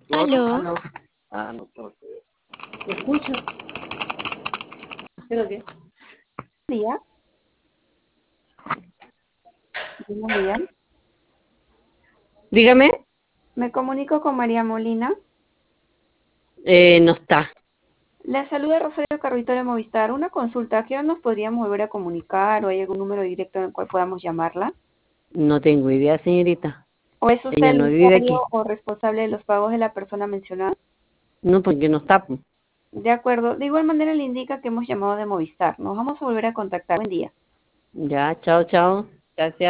Aló. Aló. No tengo que ver. ¿Me escucha? Creo que. Día. Buenos días. Dígame. Me comunico con María Molina. No está. Le saluda Rosario Carrito de Movistar. Una consulta. ¿A qué hora nos podríamos volver a comunicar o hay algún número directo en el cual podamos llamarla? No tengo idea, señorita. ¿O es usted Ella el no vive usuario aquí. o responsable de los pagos de la persona mencionada? No, porque no está. Pues. De acuerdo. De igual manera le indica que hemos llamado de Movistar. Nos vamos a volver a contactar. Buen día. Ya, chao, chao. Gracias.